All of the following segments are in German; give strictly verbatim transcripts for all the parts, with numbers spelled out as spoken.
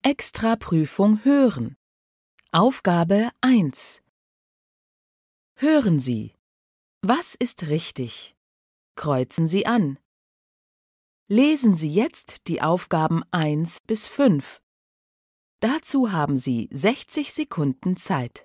Extraprüfung hören. Aufgabe eins. Hören Sie. Was ist richtig? Kreuzen Sie an. Lesen Sie jetzt die Aufgaben eins bis fünf. Dazu haben Sie sechzig Sekunden Zeit.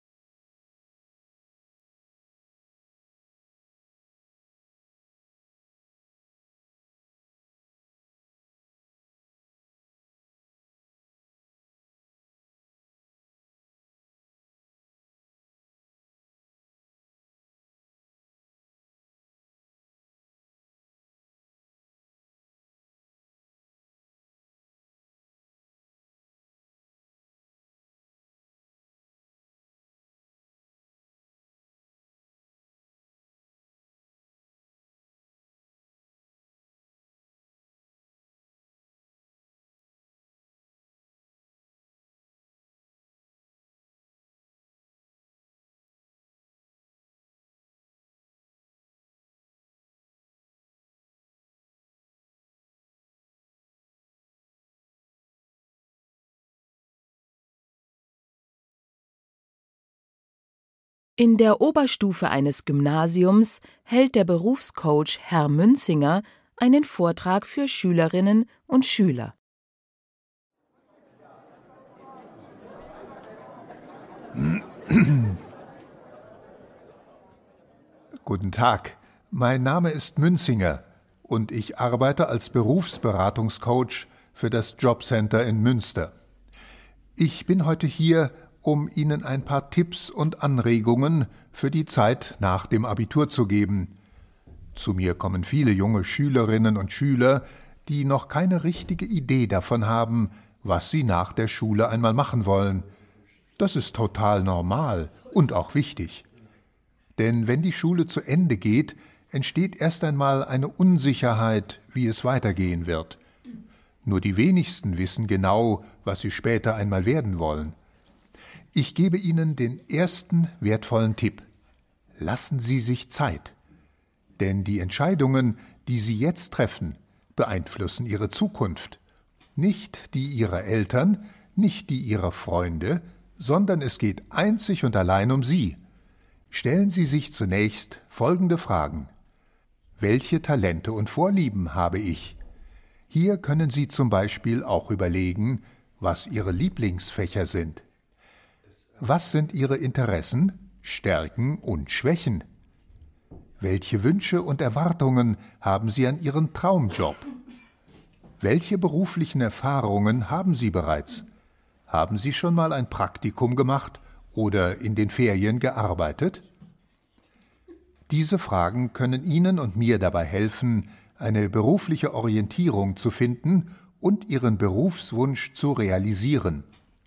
In der Oberstufe eines Gymnasiums hält der Berufscoach Herr Münzinger einen Vortrag für Schülerinnen und Schüler. Guten Tag, mein Name ist Münzinger und ich arbeite als Berufsberatungscoach für das Jobcenter in Münster. Ich bin heute hier, um Ihnen ein paar Tipps und Anregungen für die Zeit nach dem Abitur zu geben. Zu mir kommen viele junge Schülerinnen und Schüler, die noch keine richtige Idee davon haben, was sie nach der Schule einmal machen wollen. Das ist total normal und auch wichtig. Denn wenn die Schule zu Ende geht, entsteht erst einmal eine Unsicherheit, wie es weitergehen wird. Nur die wenigsten wissen genau, was sie später einmal werden wollen. Ich gebe Ihnen den ersten wertvollen Tipp. Lassen Sie sich Zeit. Denn die Entscheidungen, die Sie jetzt treffen, beeinflussen Ihre Zukunft. Nicht die Ihrer Eltern, nicht die Ihrer Freunde, sondern es geht einzig und allein um Sie. Stellen Sie sich zunächst folgende Fragen. Welche Talente und Vorlieben habe ich? Hier können Sie zum Beispiel auch überlegen, was Ihre Lieblingsfächer sind. Was sind Ihre Interessen, Stärken und Schwächen? Welche Wünsche und Erwartungen haben Sie an Ihren Traumjob? Welche beruflichen Erfahrungen haben Sie bereits? Haben Sie schon mal ein Praktikum gemacht oder in den Ferien gearbeitet? Diese Fragen können Ihnen und mir dabei helfen, eine berufliche Orientierung zu finden und Ihren Berufswunsch zu realisieren.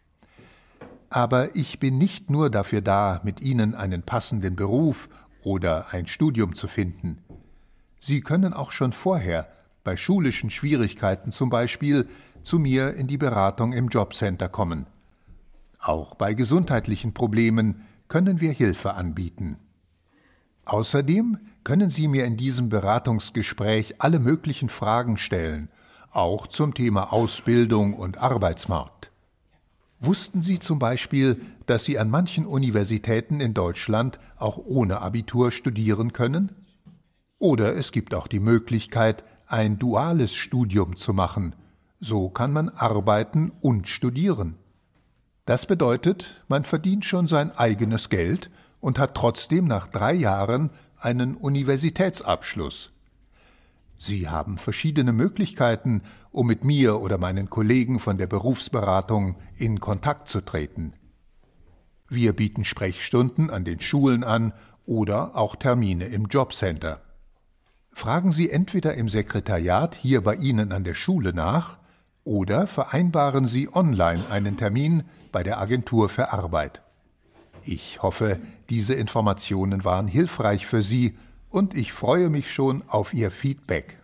Aber ich bin nicht nur dafür da, mit Ihnen einen passenden Beruf oder ein Studium zu finden. Sie können auch schon vorher, bei schulischen Schwierigkeiten zum Beispiel, zu mir in die Beratung im Jobcenter kommen. Auch bei gesundheitlichen Problemen können wir Hilfe anbieten. Außerdem können Sie mir in diesem Beratungsgespräch alle möglichen Fragen stellen, auch zum Thema Ausbildung und Arbeitsmarkt. Wussten Sie zum Beispiel, dass Sie an manchen Universitäten in Deutschland auch ohne Abitur studieren können? Oder es gibt auch die Möglichkeit, ein duales Studium zu machen. So kann man arbeiten und studieren. Das bedeutet, man verdient schon sein eigenes Geld und hat trotzdem nach drei Jahren einen Universitätsabschluss. Sie haben verschiedene Möglichkeiten, um mit mir oder meinen Kollegen von der Berufsberatung in Kontakt zu treten. Wir bieten Sprechstunden an den Schulen an oder auch Termine im Jobcenter. Fragen Sie entweder im Sekretariat hier bei Ihnen an der Schule nach oder vereinbaren Sie online einen Termin bei der Agentur für Arbeit. Ich hoffe, diese Informationen waren hilfreich für Sie und ich freue mich schon auf Ihr Feedback.